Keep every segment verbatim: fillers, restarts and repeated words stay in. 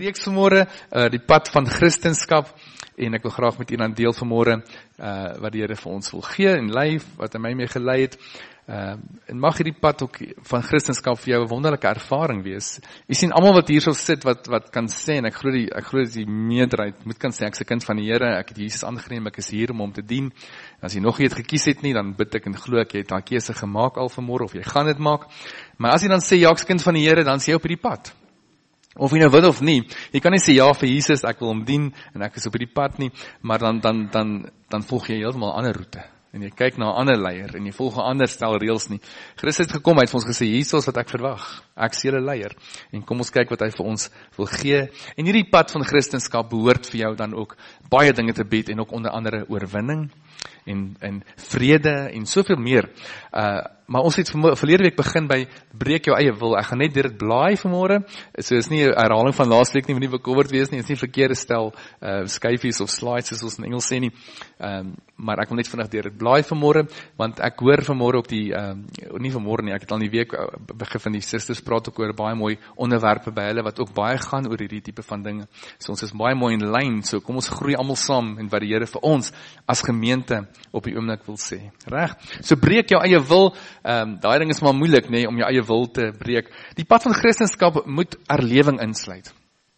reeks vanmôre, uh, die pad van Christenskap, en ek wil graag met u aan deel vanmôre, uh, wat die Here vir ons wil gee, en lei, wat hy my mee gelei het, uh, en mag hierdie pad ook van Christenskap vir jou 'n wonderlike ervaring wees. Jy sien, almal wat hier so sit, wat, wat kan sê, en ek glo die, ek glo die meerderheid, moet kan sê, ek is 'n kind van die Here, ek het Jesus aangeneem, ek is hier om hom te dien, en as jy nog nie het gekies het nie, dan bid ek en glo ek, jy het daai keuse gemaak al vanmôre, of jy gaan dit maak, maar as jy dan sê, ja, ek is kind van die Here, dan sê jy op hierdie pad. Of jy nou wil of nie, jy kan nie sê ja vir Jesus, ek wil hom dien, en ek is op die pad nie, maar dan, dan, dan, dan volg jy heeltemal 'n ander roete, en jy kyk na 'n ander leier, en jy volg 'n ander stel reëls nie. Christus het gekom, hy het vir ons gesê, hier is wat ek verwag, ek is julle leier, en kom ons kyk wat hy vir ons wil gee, en hierdie pad van Christenskap behoort vir jou dan ook baie dinge te bied, en ook onder andere oorwinning, en, en vrede, en soveel meer, uh, maar ons het verlede week begin by breek jou eie wil. Ek gaan net deur dit blaai vanmôre. So is nie 'n herhaling van laas week nie, moet nie bekommerd wees nie. Dit is nie verkeerde stel uh, skyfies of slides soos ons in Engels sê nie. Um, maar ek wil net vinnig deur dit blaai vanmôre, want ek hoor vanmôre op die um, nie vanmôre nie, ek het al die week uh, begin van die susters praat ook oor baie mooi onderwerpe by hulle wat ook baie gaan oor hierdie tipe van dinge. So ons is baie mooi in lyn. So kom ons groei almal saam en wat die Here vir ons as gemeente op die oomblik wil sê. Reg? So breek jou eie wil. Um, daai ding is maar moeilik, nee, om jou eie wil te breek. Die pad van Christenskap moet herlewing insluit.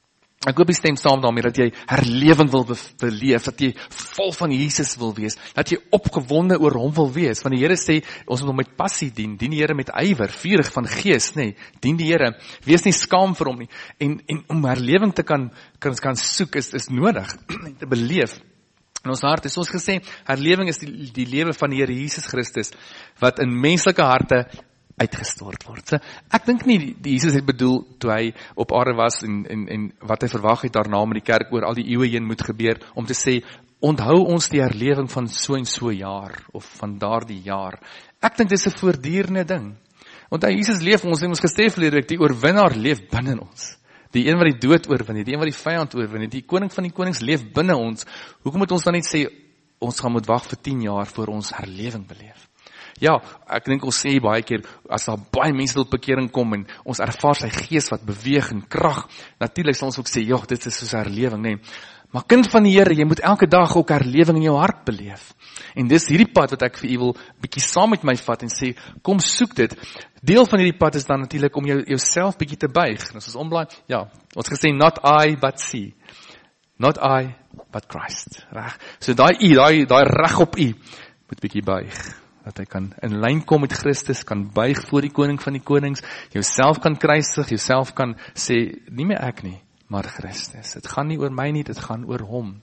Ek hoop jy stem saam daarmee, dat jy herlewing wil beleef, dat jy vol van Jesus wil wees, dat jy opgewonde oor hom wil wees, want die Here sê, ons moet hom met passie dien, dien die Here met ywer, vurig van gees, nee, dien die Here, wees nie skaam vir hom nie, en, en om herlewing te kan, kan, kan soek, is, is nodig, te beleef, in ons hart is ons gesê, herlewing is die, die lewe van die Here Jesus Christus, wat in menslike harte uitgestort word. So, ek dink nie, die, die Jesus het bedoel, toe hy op aarde was, en, en, en wat hy verwag het daarna met die kerk oor al die eeue heen moet gebeur, om te sê, onthou ons die herlewing van so en so jaar, of van daardie jaar. Ek dink dit is 'n voortdurende ding. Want hy, Jesus leef, ons het ons gesê verlede week, die oorwinnaar leef binne ons. Die een wat die dood oorwin het, die een wat die vyand oorwin het, die koning van die konings leef binne ons. Hoekom moet ons dan net sê, ons gaan moet wag vir tien jaar voor ons herlewing beleef? Ja, ek dink ons sê baie keer, as daar baie mense tot bekering kom, en ons ervaar sy gees wat beweeg en krag, natuurlik sal ons ook sê, joh, dit is soos herlewing, nee. Maar kind van die Here, jy moet elke dag ook herlewing in jou hart beleef. En dis hierdie pad wat ek vir u wil bietjie saam met my vat en sê, kom soek dit. Deel van hierdie pad is dan natuurlik om jou jouself bietjie te buig. En as ons omblaai, ja, ons gesê not I but see. Not I but Christ. Reg. So daai u, daai daai reg op u moet bietjie buig. Dat hy kan in lyn kom met Christus, kan buig voor die koning van die konings, jouself kan kruisig, jouself kan sê, nie meer ek nie, maar Christus. Dit gaan nie oor my nie, dit gaan oor hom.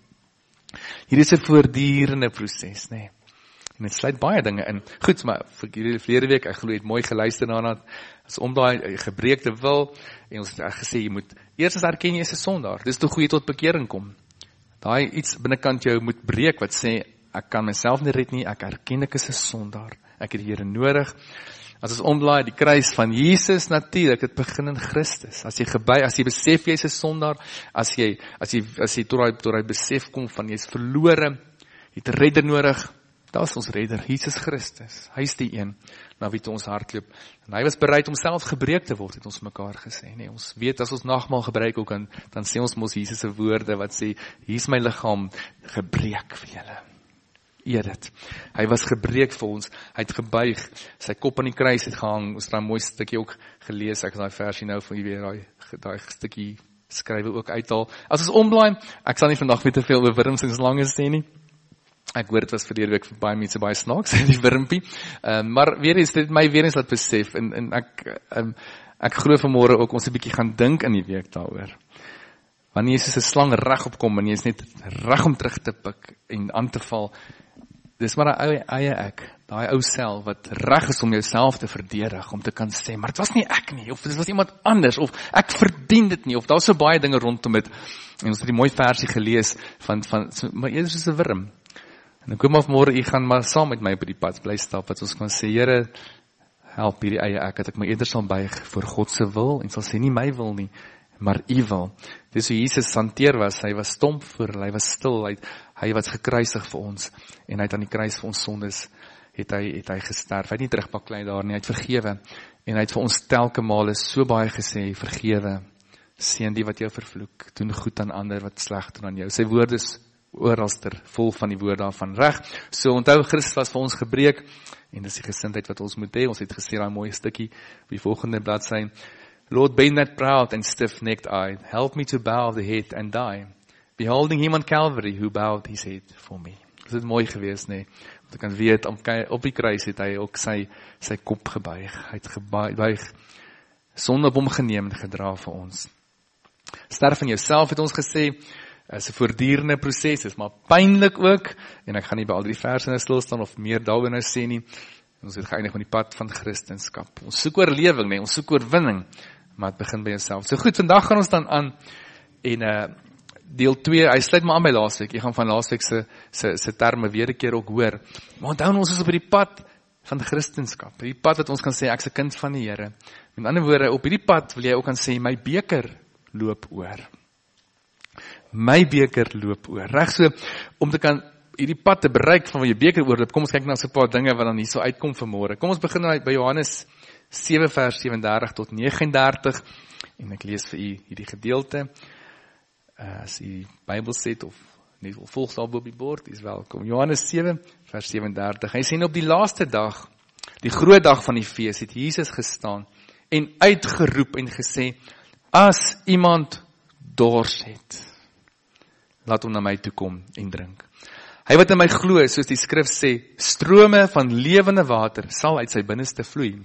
Hier is 'n voortdurende proses, nee. En dit sluit baie dinge in. Goed, maar vir hierdie verlede week, ek glo het mooi geluister daarna, as om daai gebreekte wil, en ons het gesê, jy moet, eers as erken jy is 'n sondaar, dis toe goeie tot bekering kom. Daai iets binnekant jou moet breek, wat sê, ek kan myself nie red nie, ek erken ek is 'n sondaar, ek het die Here nodig. As ons omblaai, die kruis van Jesus natuurlik, dit begin in Christus. As jy gebuig, as jy besef jy is 'n sondaar, as jy as jy as jy tot daai tot daai besef kom van jy's verlore, jy het 'n redder nodig, daar is ons redder, Jesus Christus. Hy is die een na wie toe ons hardloop. En hy was bereid om self gebreek te word, het ons mekaar gesê. Nee, ons weet as ons nagmaal gebruik ook, dan, dan sê ons mos Jesus se woorde wat sê, hier is my liggaam gebreek vir julle. Eer dit. Hy was gebreek vir ons, hy het gebuig, sy kop aan die kruis het gehang, ons het daai mooi stukkie ook gelees, ek het daai versie nou van jy weer, daai, daai stukkie skrywe ook uithaal. As ons omblaai, ek sal nie vandag weer te veel oor wurms en slange sê nie, ek hoor dit was verlede week vir baie mense baie snaaks, die wurmpie, um, maar weer eens, dit het my weer eens laat besef, en, en ek, um, ek glo vanmôre ook, ons 'n bietjie gaan dink in die week daaroor. Wanneer jy soos 'n slang reg opkom, en jy is net reg om terug te pik, en aan te val, dis maar 'n eie, eie ek, daai ou self, wat reg is om jouself te verdedig, om te kan sê, maar dit was nie ek nie, of dit was iemand anders, of ek verdien dit nie, of daar is so baie dinge rondom dit, en ons het die mooi versie gelees, van, van so, maar eerder soos 'n wurm, en ek hoop maar vanmôre, jy gaan maar saam met my op die pad bly stap, wat ons kan sê, Here, help hierdie eie ek, dat ek my eerder sal buig voor God se wil, en sal sê, nie my wil nie, maar u wil. Dis hoe Jesus hanteer was, hy was stomp voor hulle, hy was stil, hy, hy was gekruisig vir ons, en hy het aan die kruis vir ons sondes, het hy, het hy gesterf, hy het nie terugbaklei daar nie, hy het vergewe, en hy het vir ons telke male so baie gesê, vergewe, Seën die wat jou vervloek, doen goed aan ander wat sleg doen aan jou. Sy woord is oralster, vol van die woord daarvan reg. So onthou, Christus was vir ons gebreek, en dis die gesindheid wat ons moet hê. Ons het gesê daai mooi stukkie op die volgende bladsy. Lord, be not proud and stiff-necked eyed. Help me to bow the head and die. Beholding him on Calvary, who bowed his head for me. Dit is mooi geweest, nee. Want ek kan weet, op die kruis het hy ook sy, sy kop gebuig. Hy het gebuig, sonde op hom geneem en gedra vir ons. Sterf van jouself, het ons gesê, is 'n voortdurende proses, is maar pynlik ook, en ek gaan nie by al die verse stil staan of meer daaroor nou sê nie. Ons het geëindig met die pad van Christendom. Ons soek oorlewing, nee, ons soek oorwinning, maar het begin by jouself. So goed, vandag gaan ons dan aan, en uh, deel twee, hy sluit maar aan by laasweek, jy gaan van laasweek se, se, se terme weer 'n keer ook hoor, maar onthou ons is op die pad van Christendom, die pad wat ons kan sê, ek is 'n kind van die Here. Met ander woorde, op hierdie pad wil jy ook kan sê, my beker loop oor. My beker loop oor. Reg so, om te kan hierdie pad te bereik van waar jy beker oorloop, kom ons kyk na so 'n paar dinge wat dan hier so uitkom vanmôre. Kom ons begin by Johannes sewe vers sewendertig tot negenendertig, en ek lees vir u hierdie gedeelte. As u die Bybel sit, of net wil volg sal op die bord, is welkom. Johannes sewe vers sewendertig. Hy sê, op die laaste dag, die groot dag van die fees, het Jesus gestaan, en uitgeroep en gesê, as iemand dors het, laat hom na my toe kom en drink. Hy wat in my glo, soos die skrif sê, strome van lewende water sal uit sy binneste vloei.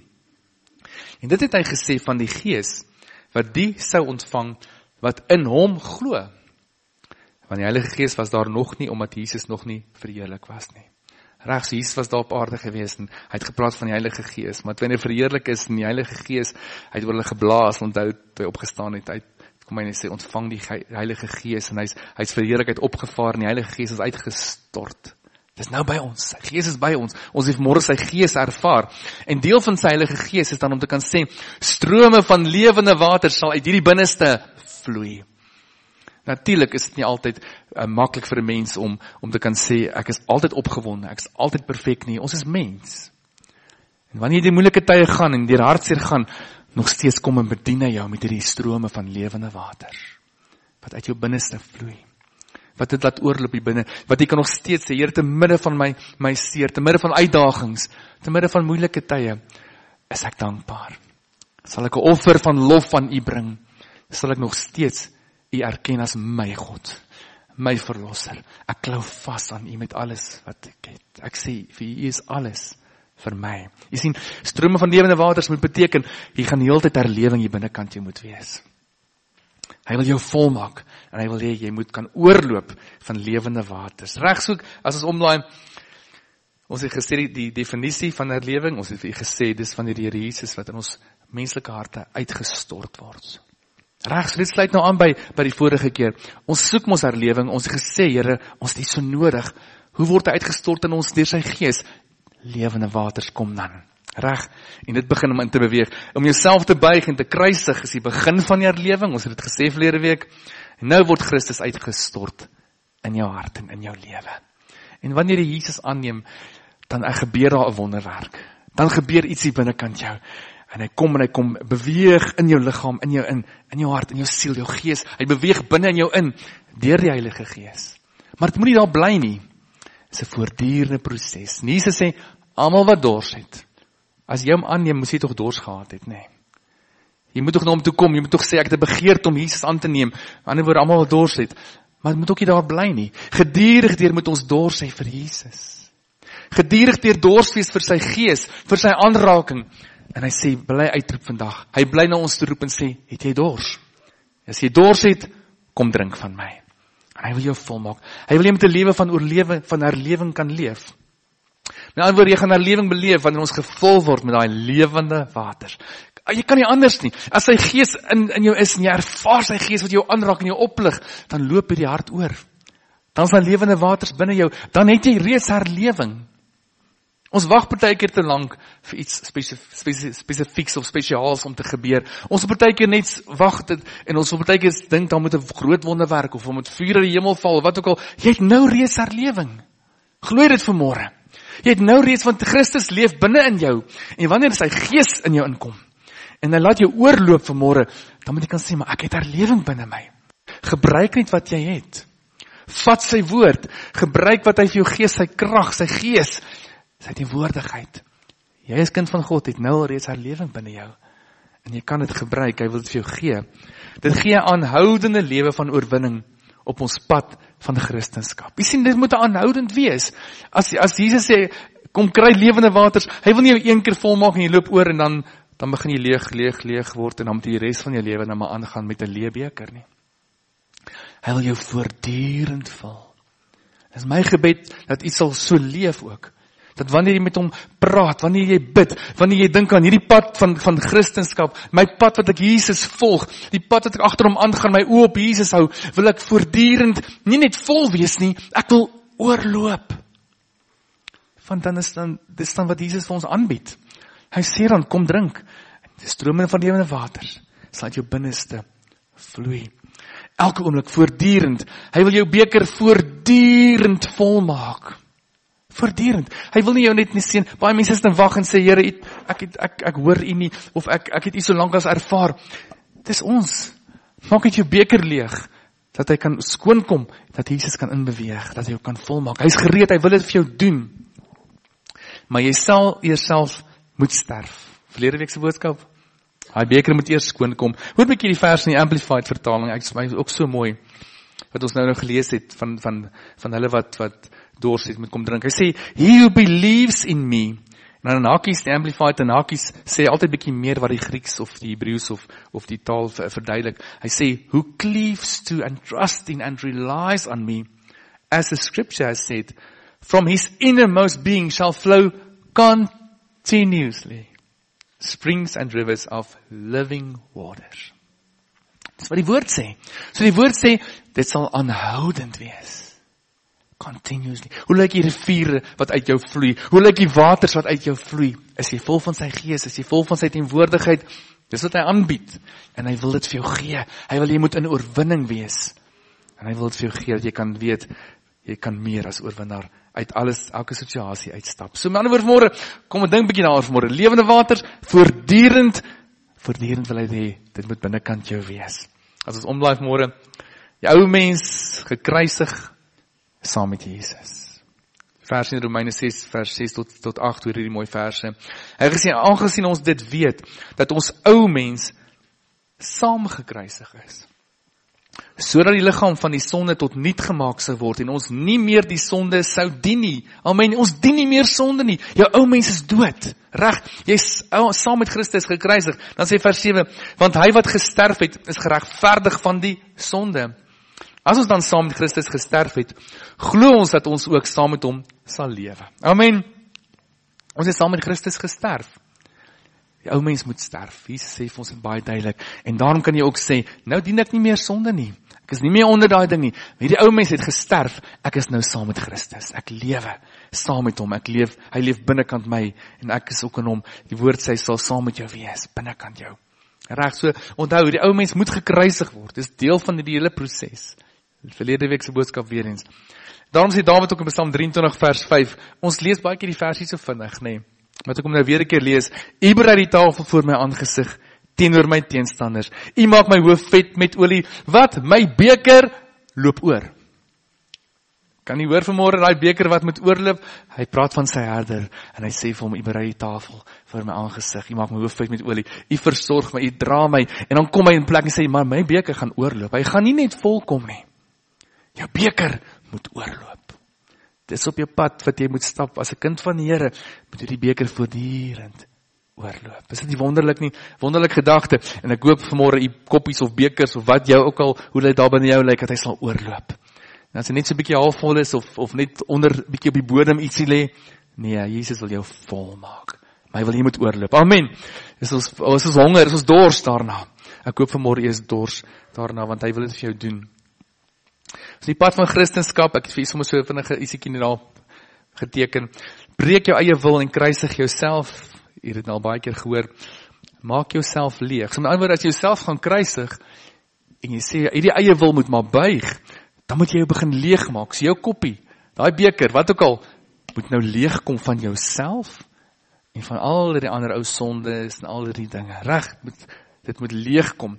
En dit het hy gesê van die Gees, wat die sou ontvang, wat in hom glo. Want die Heilige Gees was daar nog nie, omdat Jesus nog nie verheerlik was nie. Reg, so Jesus was daar op aarde gewees, en hy het gepraat van die Heilige Gees, maar toe hy verheerlik is, en die Heilige Gees, hy het oor hulle geblaas, onthou, toe hy opgestaan het, hy kom hy en sê, ontvang die Heilige Gees, en hy is, hy is verheerlikheid opgevaar, en die Heilige Gees is uitgestort. Dit is nou by ons, sy Gees is by ons, ons het môre sy Gees ervaar, en deel van sy Heilige Gees is dan om te kan sê, strome van lewende water sal uit hierdie binneste vloei. Natuurlik is dit nie altyd uh, maklik vir 'n mens om, om te kan sê, ek is altyd opgewonde, ek is altyd perfek nie, ons is mens. En wanneer jy die moeilike tye gaan, en deur hartseer gaan, nog steeds kom en bedien hy jou met hierdie strome van lewende water, wat uit jou binneste vloei, wat dit laat oorloop hier binne, wat jy kan nog steeds sê, Here, te midde van my, my seer, te midde van uitdagings, te midde van moeilike tye, is ek dankbaar. Sal ek 'n offer van lof aan u bring, sal ek nog steeds u erken as my God, my verlosser. Ek klou vas aan u met alles wat ek het. Ek sê, vir u is alles vir my. Jy sien, strome van lewende waters moet beteken, jy gaan die hele tyd herlewing hier binnekant jy moet wees. Hy wil jou volmaak, en hy wil hê, jy moet kan oorloop van lewende waters. Regsoek, as ons omlaai, ons het gesê die, die definisie van herlewing, ons het vir gesê, dis van die Here Jesus, wat in ons menslike harte uitgestort word. Reg, so dit sluit nou aan by, by die vorige keer. Ons soek ons herlewing, ons het gesê, Here, ons het so nodig. Hoe word hy uitgestort in ons deur sy Gees? Lewende waters kom dan. Reg, en dit begin om in te beweeg. Om jouself te buig en te kruisig is die begin van die herlewing. Ons het dit gesê verlede week. En nou word Christus uitgestort in jou hart en in jou lewe. En wanneer jy Jesus aanneem, dan gebeur daar 'n wonderwerk. Dan gebeur iets hier binnekant jou. En hy kom en hy kom beweeg in jou liggaam, in jou in, in jou hart, in jou siel, jou gees. Hy beweeg binne in jou in, deur die Heilige Gees. Maar dit moet nie daar bly nie. Dit is 'n voortdurende proses. En Jesus sê, almal wat dors het, as jy hom aanneem, moet jy tog dors gehad het, nee. Jy moet tog na hom toe kom, jy moet tog sê, ek het 'n begeerte om Jesus aan te neem. Aan die ander woorde, almal wat dors het, maar dit moet ook nie daar bly nie. Gedurig deur moet ons dors hê vir Jesus. Gedurig deur dors wees vir sy Gees, vir sy aanraking. En hy sê, bly uitroep vandag. Hy bly na ons toe roep en sê, het jy dors? As jy dors het, kom drink van my. En hy wil jou volmaak. Hy wil jy met 'n lewe van oorlewe, van herlewing kan leef. Met ander woorde, jy gaan herlewing beleef, wanneer ons gevul word met daai lewende waters. Jy kan nie anders nie. As sy Gees in, in jou is, en jy ervaar sy Gees wat jou aanraak en jou oplig, dan loop hierdie hart oor. Dan is daar lewende waters binne jou, dan het jy reeds herlewing. Ons wag partykeer te lank vir iets spesifieks spesif, of spesiaals om te gebeur. Ons wil partykeer net wag en ons wil partykeer dink dan moet 'n groot wonderwerk of moet vuur in die hemel val, wat ook al. Jy het nou reeds herlewing. Glo dit vanmôre. Jy het nou reeds, want Christus leef binne in jou. En wanneer sy Gees in jou inkom, en hy laat jou oorloop vanmôre, dan moet jy kan sê, maar ek het herlewing binne my. Gebruik net wat jy het. Vat sy woord, gebruik wat hy vir jou gee, sy krag, sy gees, sy teenwoordigheid. Jy is kind van God, het nou al reeds herlewing binne jou. En jy kan dit gebruik, hy wil dit vir jou gee. Dit gee 'n aanhoudende lewe van oorwinning op ons pad van Christendom. Jy sien, dit moet aanhoudend wees. As, as Jesus sê, kom kry lewende waters, hy wil nie jou een keer volmaak en jy loop oor en dan, dan begin jy leeg, leeg, leeg word en dan moet jy die rest van jou lewe nou maar aangaan met 'n leebeker nie. Hy wil jou voortdurend vul. Dit is my gebed, dat jy sal so leef ook. Dat wanneer jy met hom praat, wanneer jy bid, wanneer jy dink aan hierdie pad van, van Christendom, my pad wat ek Jesus volg, die pad wat ek agter hom aangaan, my oë op Jesus hou, wil ek voortdurend nie net vol wees nie, ek wil oorloop. Want dan is dan, dis dan wat Jesus vir ons aanbied. Hy sê dan, kom drink, die strome van lewende waters, sal uit jou binneste vloei. Elke oomblik, voortdurend, hy wil jou beker voortdurend volmaak. Voortdurend. Hy wil nie jou net nie sien, baie mense is dan wag en sê, Here, ek, ek, ek, ek hoor u nie, of ek, ek het u so lank as ervaar. Dis ons. Maak net jou beker leeg, dat hy kan skoonkom, dat Jesus kan inbeweeg, dat hy jou kan volmaak. Hy is gereed, hy wil dit vir jou doen. Maar jy sal eerself moet sterf. Verlede week se boodskap, hy beker moet eers skoonkom. Hoor 'n bietjie die vers in die Amplified vertaling, ek is ook so mooi, wat ons nou nou gelees het, van, van, van hulle wat, wat dors het, moet kom drink. Hy sê, he who believes in me, en dan in hakies, die Amplified en hakies, sê altyd bietjie meer wat die Grieks of die Hebreëus of, of die taal verduidelik. Hy sê, who cleaves to and trusting and relies on me, as the scripture has said, from his innermost being shall flow continuously springs and rivers of living waters. Dis wat die woord sê. So die woord sê, dit sal aanhoudend wees. Continuously. Hoe lyk die riviere wat uit jou vloei? Hoe lyk die waters wat uit jou vloei? Is jy vol van sy gees? Is jy vol van sy teenwoordigheid? Dis wat hy aanbied. En hy wil dit vir jou gee. Hy wil jy moet in oorwinning wees. En hy wil dit vir jou gee, dat jy kan weet, jy kan meer as oorwinnaar uit alles, elke situasie uitstap. So met ander woord vanmôre, kom ons dink bietjie daaroor vanmôre. Lewende waters, voortdurend, voortdurend wil hy hê, dit moet binnekant jou wees. As ons omblaai vanmôre, die ou mens gekruisig saam met Jesus. Vers in Romeine ses, vers ses tot, tot agt, hoor hierdie mooi verse. Hy gesê, aangesien ons dit weet, dat ons ou mens saam gekruisig is, sodat die liggaam van die sonde tot niet gemaak sou word, en ons nie meer die sonde sou dien nie. Amen, ons dien nie meer sonde nie. Jou ou mens is dood. Reg, jy is saam met Christus gekruisig. Dan sê vers sewe, want hy wat gesterf het, is geregverdig van die sonde. As ons dan saam met Christus gesterf het, glo ons dat ons ook saam met hom sal lewe. Amen. Ons is saam met Christus gesterf. Die ou mens moet sterf. Jesus sê vir ons baie duidelik. En daarom kan jy ook sê, nou dien ek nie meer sonde nie. Ek is nie meer onder daai ding nie. Maar die ou mens het gesterf. Ek is nou saam met Christus. Ek lewe saam met hom. Ek leef, hy leef binnekant my en ek is ook in hom. Die woord sê sal saam met jou wees, binnekant jou. Reg, so onthou, die ou mens moet gekruisig word. Dis deel van die hele proses. Verlede week se boodskap weer eens. Daarom sê Dawid ook in Psalm drieëntwintig vers vyf. Ons lees baie keer die versie so vinnig, nê. Nee. Maar ek kom nou weer 'n keer lees. U berei die tafel voor my aangesig teenoor my teenstanders. U maak my hoof vet met olie. Wat? My beker loop oor. Kan jy hoor vanmôre daai beker wat moet oorloop? Hy praat van sy herder en hy sê vir hom, u berei die tafel voor my aangesig. U maak my hoof vet met olie. U versorg my, u dra my. En dan kom hy in plek en sê, maar my beker gaan oorloop. Hy gaan nie net volkom nie. Jou beker moet oorloop. Dis op jou pad wat jy moet stap. As 'n kind van die Here, moet jy die beker voortdurend oorloop. Is dit nie wonderlik nie? Wonderlik gedagte. En ek hoop vanmôre u koppies of bekers of wat jou ook al, hoe dit daar binne jou lyk, dat hy sal oorloop. En as hy net so 'n bietjie halfvol is of of net onder bietjie op die bodem ietsie lê, nee, Jesus wil jou vol maak. Maar hy wil jy moet oorloop. Amen. Dis ons is ons honger, is ons dors daarna. Ek hoop vanmôre jy is dors daarna, want hy wil dit vir jou doen. So die pad van Christendom, ek het vir sommer so vinnige isiekie net daar geteken. Breek jou eie wil en kruisig jouself. Jy het dit al baie keer gehoor. Maak jouself leeg. So met ander woorde, as jy jouself gaan kruisig en jy sê hierdie eie wil moet maar buig, dan moet jy jou begin leeg maak. So jou koppie, daai beker, wat ook al, moet nou leeg kom van jouself en van al die ander ou sondes en al die dinge. Reg, moet dit moet leeg kom.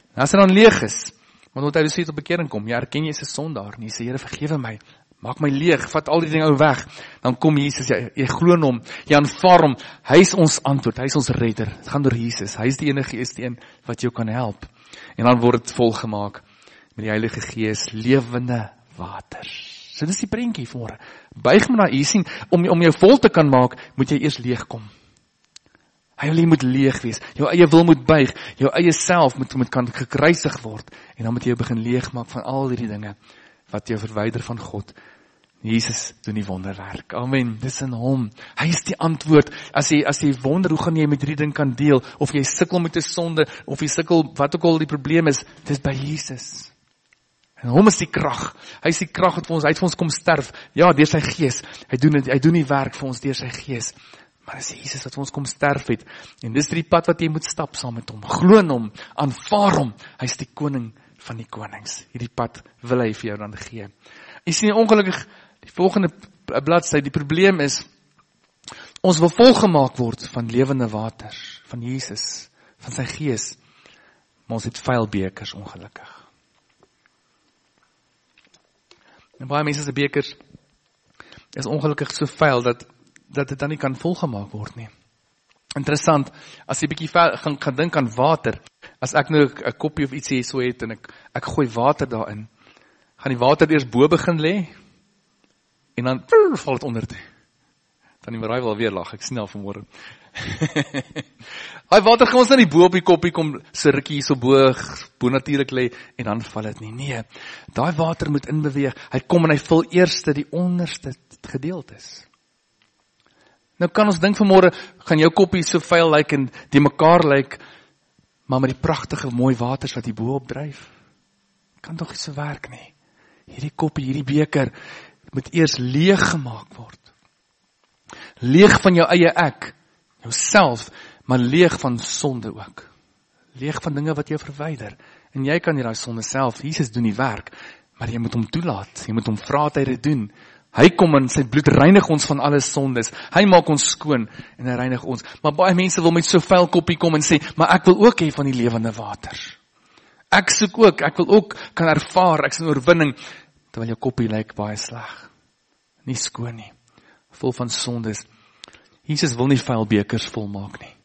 En as hy dan leeg is, want onthou jy sê tot bekering kom, jy erken jy is 'n sondaar, en jy sê, Here vergewe my, maak my leeg, vat al die dinge ou weg, dan kom Jesus, jy, jy glo in hom, jy aanvaar hom, hy is ons antwoord, hy is ons redder, het gaan deur Jesus, hy is die enige is die een wat jou kan help, en dan word het volgemaak, met die Heilige Gees, lewende water. So dis die prentjie vanmôre. Buig my na U sien, om, om jou vol te kan maak, moet jy eers leeg kom. Hy wil jy moet leeg wees, jou eie wil moet buig, jou eie self moet, moet kan gekruisig word, en dan moet jy jou begin leeg maak van al die dinge, wat jou verwyder van God. Jesus doen die wonderwerk. Amen. Dis in hom. Hy is die antwoord. As jy, as jy wonder, hoe gaan jy met hierdie ding kan deel, of jy sukkel met 'n sonde, of jy sukkel, wat ook al die probleem is, dis by Jesus. En hom is die krag. Hy is die krag wat vir ons, hy het vir ons kom sterf. Ja, deur sy gees. Hy doen het, hy doen die werk vir ons deur sy gees. Maar dis Jesus wat vir ons kom sterf het. En dis die pad wat jy moet stap saam met hom. Glo in hom, aanvaar hom. Hy is die koning van die konings. Hierdie pad wil hy vir jou dan gee. Jy sien ongelukkig die volgende bladsy, die probleem is, ons wil volgemaak word van lewende waters, van Jesus, van sy gees, maar ons het vuil bekers ongelukkig. En baie mense se bekers is ongelukkig so vuil, dat, dat dit dan nie kan volgemaak word nie. Interessant, as jy bietjie gaan, gaan dink aan water, as ek nou 'n koppie of ietsie so het, en ek, ek gooi water daarin, gaan die water eers bo begin lê, en dan prrr, val het onder toe. Dan die Marai wil weer lag, ek sien al vanmôre. Hy water gaan ons nou nie bo op die koppie kom, so rukkie so bo, bo natuurlik lê, en dan val het nie. Nee, daai water moet inbeweeg, hy kom en hy vul eerste die onderste gedeeltes. Nou kan ons dink vanmôre, gaan jou koppie so vuil lyk en die mekaar lyk, maar met die pragtige mooi waters wat hier bo op dryf, kan toch nie so werk nie. Hierdie koppie, hierdie beker, moet eers leeg gemaak word. Leeg van jou eie ek, jouself, maar leeg van sonde ook. Leeg van dinge wat jou verwyder. En jy kan nie daai sonde self, Jesus doen die werk, maar jy moet hom toelaat, jy moet hom vra dat hy dit doen. Hy kom in sy bloed reinig ons van alle sondes, hy maak ons skoon en hy reinig ons. Maar baie mense wil met so vuil koppie kom en sê, maar ek wil ook hê van die lewende waters. Ek soek ook, ek wil ook kan ervaar, ek is in oorwinning, terwyl jou koppie lyk baie sleg. Nie skoon nie, vol van sondes. Jesus wil nie vuil bekers volmaak nie.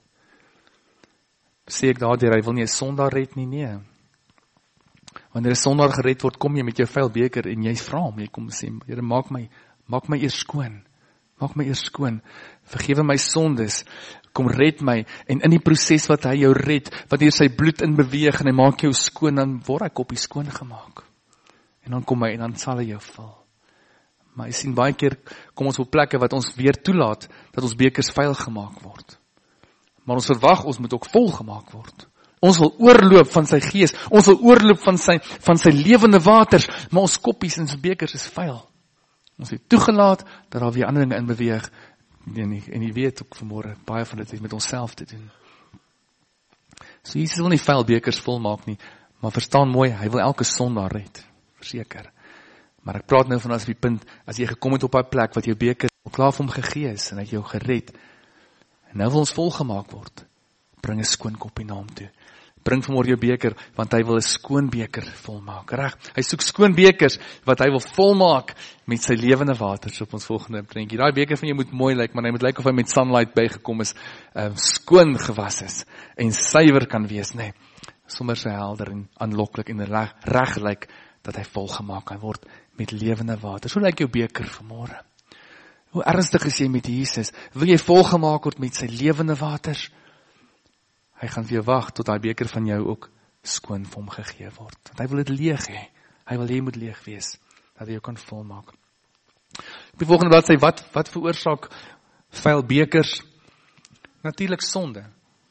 Sê ek daardeur, hy wil nie 'n sondaar red nie, nee. Wanneer 'n sondaar gered word, kom jy met jou vuil beker en jy vra hom, jy kom sê, Here, maak my, maak my eers skoon. Maak my eers skoon. Vergewe my sondes. Kom red my. En in die proses wat hy jou red, wat hier sy bloed in beweeg en hy maak jou skoon, dan word hy koppie skoon gemaak. En dan kom hy en dan sal hy jou vul. Maar jy sien, baie keer kom ons op plekke wat ons weer toelaat, dat ons bekers vuil gemaak word. Maar ons verwag, ons moet ook vol gemaak word. Ons wil oorloop van sy gees, ons wil oorloop van sy, van sy lewende waters, maar ons koppies en ons bekers is vuil. Ons het toegelaat, dat daar weer ander dinge in beweeg, en jy weet ook vanmôre, baie van dit het met onsself te doen. So Jesus wil nie vuil bekers volmaak nie, maar verstaan mooi, hy wil elke sondaar red, verseker. Maar ek praat nou van as die punt, as jy gekom het op die plek, wat jou beker al klaar vir hom gegee is, en hy het jou gered, en nou wil ons volgemaak word, bring 'n skoon koppie na hom toe. Bring vanmôre jou beker, want hy wil 'n skoon beker volmaak, reg? Hy soek skoon bekers, wat hy wil volmaak, met sy lewende waters op ons volgende prentjie. Daai beker van jou moet mooi lyk, maar hy moet lyk of hy met sunlight bygekom is, uh, skoon gewas is, en suiwer kan wees, nê. Nee, sommer so helder en aanloklik en reg, reg lyk, dat hy volgemaak kan word, met lewende waters. Hoe lyk jou beker vanmôre? Hoe ernstig is jy met Jesus? Wil jy volgemaak word met sy lewende waters? Hy gaan vir jou wag, tot die beker van jou ook skoon vir hom gegee word. Want hy wil dit leeg hê. Hy wil jy moet leeg wees, dat hy jou kan volmaak. Op die volgende bladsy, wat, wat veroorsaak vuil bekers? Natuurlik sonde.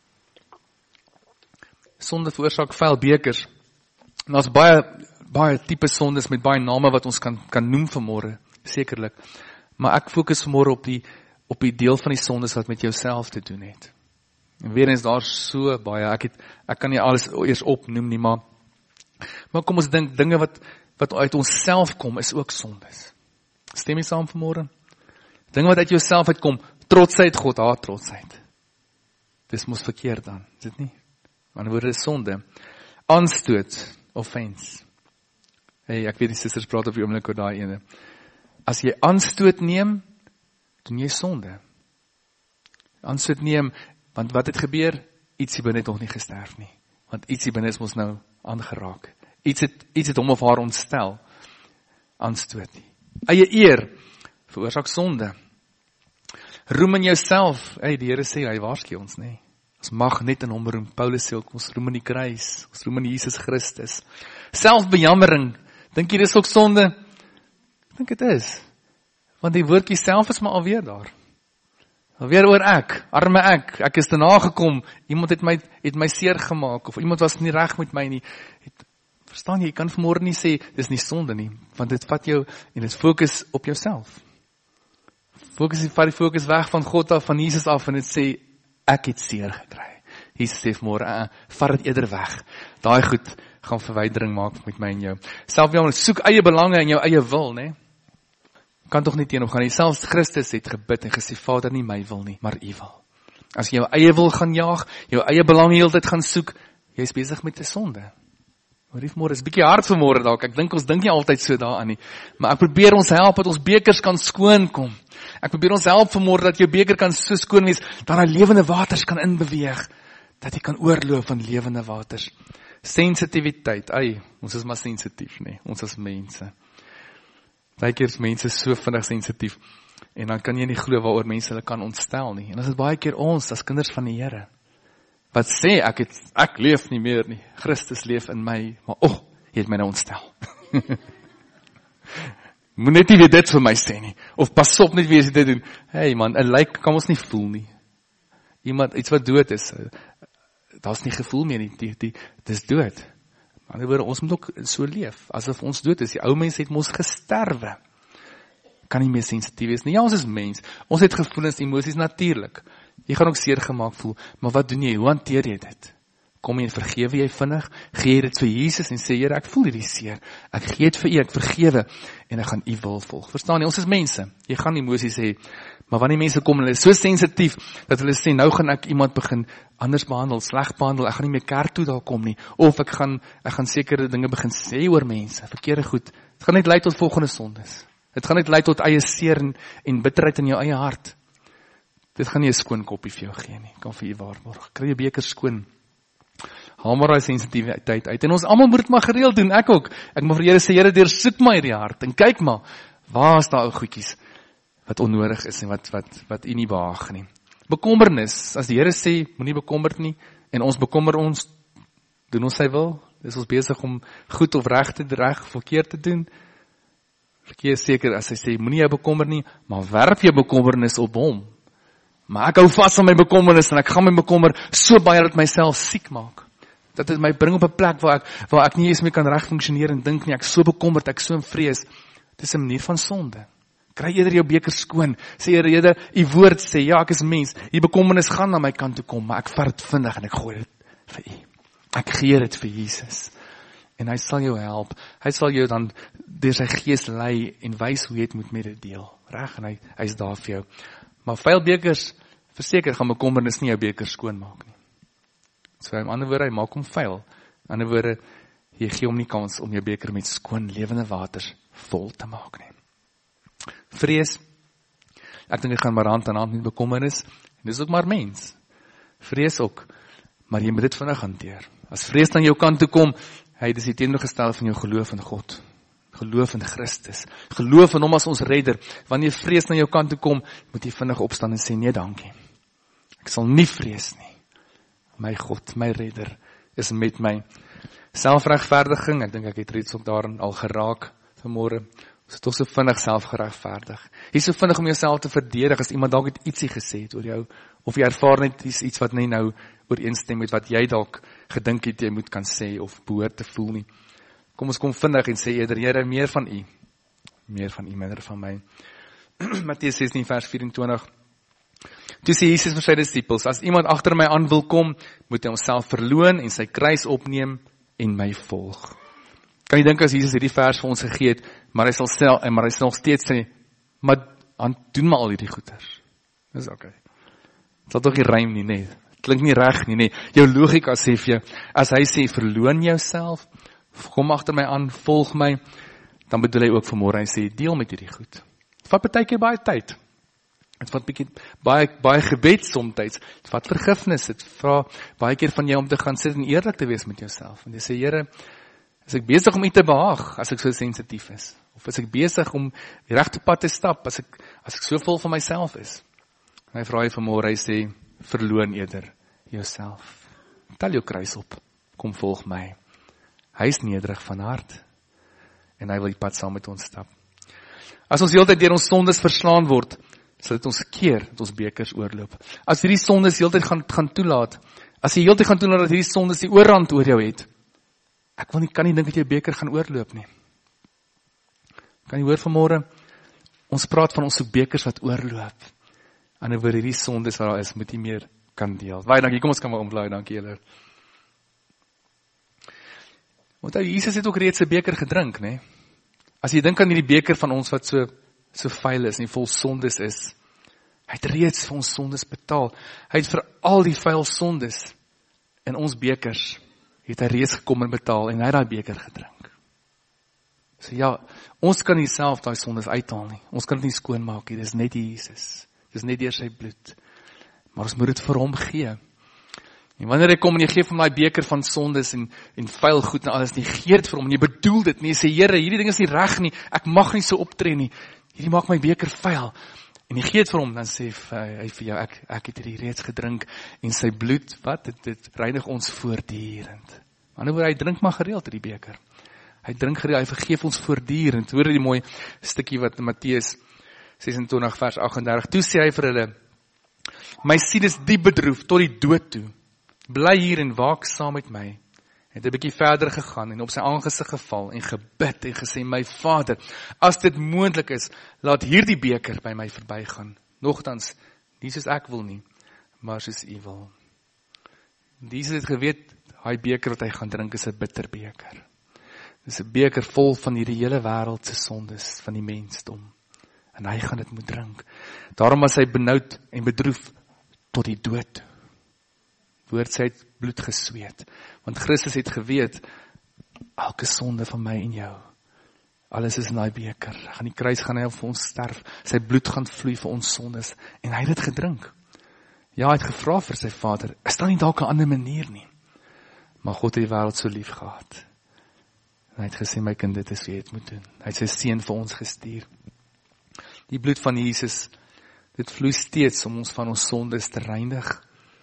Sonde veroorsaak vuil bekers. En daar's baie, baie tipe sondes met baie name wat ons kan, kan noem vanmôre, sekerlik. Maar ek fokus vanmôre op die, op die deel van die sondes wat met jouself te doen het. En weer eens, daar so baie, ek, het, ek kan nie alles eers opnoem nie, maar, maar kom ons dink, dinge wat, wat uit ons self kom, is ook sondes. Stem jy saam vanmôre? Dinge wat uit jouself uitkom, trotsheid, God haat trotsheid. Dis mos verkeerd dan, is dit nie? Maar woorde is sonde. Aanstoot, offense. Hey, ek weet die susters praat op die oomblik oor daai ene. As jy aanstoot neem, doen jy sonde. Aanstoot neem, want wat het gebeur? Ietsie binne het nog nie gesterf nie. Want ietsie binne is ons nou aangeraak. Iets het, iets het hom of haar ontstel. Aanstoot nie. Eie eer, veroorsaak sonde. Roem in jouself. Hey, die Here sê, hy waarsku ons, nee. Ons mag net in hom roem. Paulus sê ook, ons roem in die kruis. Ons roem in Jesus Christus. Selfbejammering. Dink jy dis ook sonde? Ek dink het is. Want die woordjie self is maar alweer daar. Alweer oor ek, arme ek, ek is daarna gekom, iemand het my, het my seer gemaak, of iemand was nie reg met my nie. Het, verstaan jy, jy kan vanmôre nie sê, dis nie sonde nie, want dit vat jou, en dit fokus op jouself. Fokus, vat die fokus weg van God af, van Jesus af, en dit sê, ek het seer gekry. Jesus sê vanmôre, uh, vat dit eerder weg. Daai goed gaan verwydering maak met my en jou. Selfbejammering, soek eie belange en jou eie wil, né? Kan toch nie teenoor gaan nie. Selfs Christus het gebid en gesê, Vader, nie my wil nie, maar u wil. As jy jou eie wil gaan jaag, jou eie belang die hele tyd gaan soek, jy is besig met 'n sonde. Hoor, vanmôre is 'n bietjie hard vanmôre dalk. Ek dink ons dink nie altyd so daaraan nie. Maar ek probeer ons help dat ons bekers kan skoon kom. Ek probeer ons help vanmôre dat jou beker kan so skoon wees, dat hy lewende waters kan inbeweeg, dat jy kan oorloop van lewende waters. Sensitiwiteit, ai, ons is maar sensitief, nee, ons is mense. Baie keer is mense so vinnig sensitief, en dan kan jy nie glo waaroor mense hulle kan ontstel nie. En as dit baie keer ons, as kinders van die Here, wat sê, ek het, ek leef nie meer nie, Christus leef in my, maar oh, jy het my nou ontstel. Moet net nie weer dit vir my sê nie, of pas op net weer as jy dit doen. Hey man, 'n lijk kan ons nie voel nie. Iemand, iets wat dood is, daar is nie gevoel meer nie, die, die, dit is dood. Maar woorde, ons moet ook so leef, asof ons dood is. Die ou mens het mos gesterwe. Kan nie meer sensitief wees nie. Ja, ons is mens. Ons het gevoelens, emosies, natuurlik. Jy gaan ook seer gemaak voel, maar wat doen jy? Hoe hanteer jy dit? Kom jy en vergewe jy vinnig? Gee jy dit vir Jesus en sê, Here, ek voel hierdie seer. Ek gee dit vir u, ek vergewe en ek gaan u wil volg. Verstaan jy? Ons is mense. Jy gaan emosies hê, maar wanneer mense kom, hulle is so sensitief dat hulle sê, nou gaan ek iemand begin anders behandel, sleg behandel, ek gaan nie meer kerk toe daar kom nie, of ek gaan ek gaan sekere dinge begin sê oor mense, verkeerde goed. Dit gaan net lei tot volgende sondes. Dit gaan net lei tot eie seer en, en bitterheid in jou eie hart. Dit gaan nie 'n skoon koppie vir jou gee nie. Ek kan vir u waarborg. Kry jou beker skoon. Haal maar daai sensitiwiteit uit. En ons almal moet dit maar gereeld doen, ek ook. Ek moet vir Here sê, Here, deursoek my hierdie hart en kyk maar, waar is daar ou goedjies wat onnodig is en wat wat wat u nie behaag nie. Bekommernis, as die Here sê, moenie bekommerd nie, en ons bekommer ons, doen ons sy wil, is ons besig om goed of reg te reg, verkeerd te doen. Verkeer seker, as hy sê, moenie jou bekommer nie, maar werp jou bekommernis op hom. Maar ek hou vas aan my bekommernis, en ek gaan my bekommer so baie dat myself siek maak. Dat het my bring op 'n plek waar ek, waar ek nie eens meer kan reg funksioneer en dink nie, ek so bekommerd, ek so in vrees. Dit is 'n manier van sonde. Kry eerder jou beker skoon, sê eerder, u woord sê, ja, ek is mens, die bekommernis gaan na my kant toe kom, maar ek vat dit vinnig en ek gooi dit vir u. Ek gee dit vir Jesus. En hy sal jou help, hy sal jou dan deur sy gees lei en wys hoe jy dit moet met dit deel. Reg, en hy, hy is daar vir jou. Maar vuil bekers, verseker gaan bekommernis nie jou beker skoon maak nie. So in ander woorde, hy maak hom vuil. In ander woorde, jy gee hom nie kans om jou beker met skoon lewende waters vol te maak nie. Vrees, ek dink ek gaan maar hand aan hand met bekommernis, en dis ook maar mens. Vrees ook, maar jy moet dit vinnig hanteer. As vrees aan jou kant toe kom, hy dis die teenoorgestelde van jou geloof in God. Geloof in Christus. Geloof in hom as ons redder. Wanneer vrees na jou kant toe kom, moet jy vinnig opstaan en sê, nee dankie. Ek sal nie vrees nie. My God, my redder, is met my. Selfregverdiging, ek dink ek het reeds ook daarin al geraak vanmôre. Ons is toch so vinnig selfgeregverdig. Jy is so vinnig om jouself te verdedig, as iemand dalk het ietsie gesê het oor jou, of jy ervaar net iets wat nie nou ooreenstem met wat jy dalk gedink het jy moet kan sê, of behoort te voel nie. Kom ons kom vindig en sê eerder, Here, meer van u, meer van u, minder van my. Matteus sestien vers vyf-en-twintig. Toe sê Jesus vir sy disippels, as iemand agter my aan wil kom, moet hy homself verloon en sy kruis opneem en my volg. Kan jy dink as Jesus hierdie vers vir ons gegee het, maar hy sal stel, maar hy sal nog steeds sê, maar doen maar al hierdie goeders. Dis oké. Okay. Het sal toch nie rym nie, nee. klink nie reg nie, nee. Jou logika sê vir jou, as hy sê, verloon jouself, kom agter my aan, volg my, dan bedoel hy ook vanmôre, hy sê, deel met hierdie goed. Het vat partykeer baie tyd. Het vat bietjie, baie, baie gebed somtyds. Het vat vergifnis. Het vra baie keer van jou om te gaan sit en eerlik te wees met jouself. En jy sê, Here, is ek besig om U te behaag, as ek so sensitief is? Of is ek besig om die regte pad te stap, as ek, as ek so vol van myself is? En hy vra hy vanmôre, hy sê, verloon eerder jouself. Tel jou kruis op, kom volg my. Hy is nederig van hart, en hy wil die pad saam met ons stap. As ons heeltyd deur ons sondes verslaan word, sal dit ons keer, dat ons bekers oorloop. As hierdie sondes heeltyd gaan, gaan toelaat, as jy heeltyd gaan toelaat dat hierdie sondes die oorhand oor jou het, ek wil nie, kan nie dink dat jy beker gaan oorloop nie. Kan jy hoor vanmôre, ons praat van ons so bekers wat oorloop, en oor hierdie sondes wat daar is, moet jy meer kan deel. Baie dankie, kom ons kan maar omblaai, dankie julle. Want Jesus het ook reeds 'n beker gedrink, né? As jy dink aan hierdie beker van ons wat so so vuil is en vol sondes is, hy het reeds vir ons sondes betaal. Hy het vir al die vuil sondes in ons bekers het hy reeds gekom en betaal en hy het daai beker gedrink. So ja, ons kan nie self daai sondes uithaal nie. Ons kan dit nie skoonmaak nie. Dis net Jesus. Dis net deur sy bloed. Maar ons moet dit vir hom gee. En wanneer hy kom en jy gee vir my beker van sondes en, en vuil goed en alles, nie gee dit vir hom, en jy bedoel dit nie, jy sê, Here, hierdie ding is nie reg nie, ek mag nie so optree nie, hierdie maak my beker vuil, en jy gee dit vir hom, dan sê hy vir jou, ek, ek het hierdie reeds gedrink, en sy bloed, wat, dit, dit reinig ons voortdurend. Ander woorde, hy drink maar gereeld die beker, hy drink gereeld, hy vergeef ons voortdurend. Hoor die mooi stukkie wat in Matteus ses en twintig vers agt en dertig, toe sê hy vir hulle, my siel is diep bedroef, tot die dood toe, bly hier en waak saam met my. Het 'n bietjie verder gegaan en op sy aangesig geval en gebid en gesê, my Vader, as dit moontlik is, laat hierdie beker by my verbygaan. Nogtans, nie soos ek wil nie, maar soos U wil. Jesus het geweet, hy beker wat hy gaan drink is 'n bitter beker. Dis 'n beker vol van hierdie hele wêreld se sondes van die mensdom. En hy gaan dit moet drink. Daarom was hy benoud en bedroef tot die dood. Woord sê hy het bloed gesweet. Want Christus het geweet, elke sonde van my en jou, alles is in daai beker. Aan die kruis gaan hy vir ons sterf. Sy bloed gaan vloei vir ons sondes. En hy het dit gedrink. Ja, hy het gevra vir sy Vader, is daar nie dalk 'n ander manier nie? Maar God het die wêreld so lief gehad. En hy het gesê, my kind, dit is wie jy het moet doen. Hy het sy seun vir ons gestuur. Die bloed van Jesus, dit vloei steeds om ons van ons sondes te reinig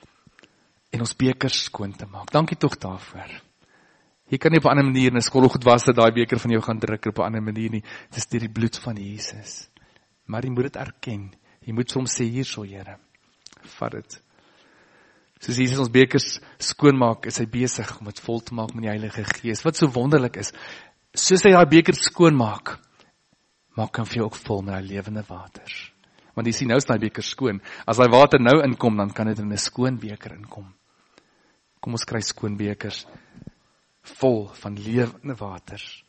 en ons bekers skoon te maak. Dankie tog daarvoor. Jy kan nie op 'n ander manier, en as God goed was dat daai beker van jou gaan druk op 'n ander manier nie. Dit is deur die bloed van Jesus. Maar jy moet dit erken. Jy moet vir hom sê, hierso Here, vat dit. Soos Jesus ons bekers skoon maak, is hy besig om dit vol te maak met die Heilige Gees. Wat so wonderlik is, soos hy daai beker skoon maak, maak hom vir jou ook vol met daai lewende waters. Want jy sien, nou is daai beker skoon. As daai water nou inkom, dan kan dit in 'n skoon beker inkom. Kom ons kry skoon bekers vol van lewende waters.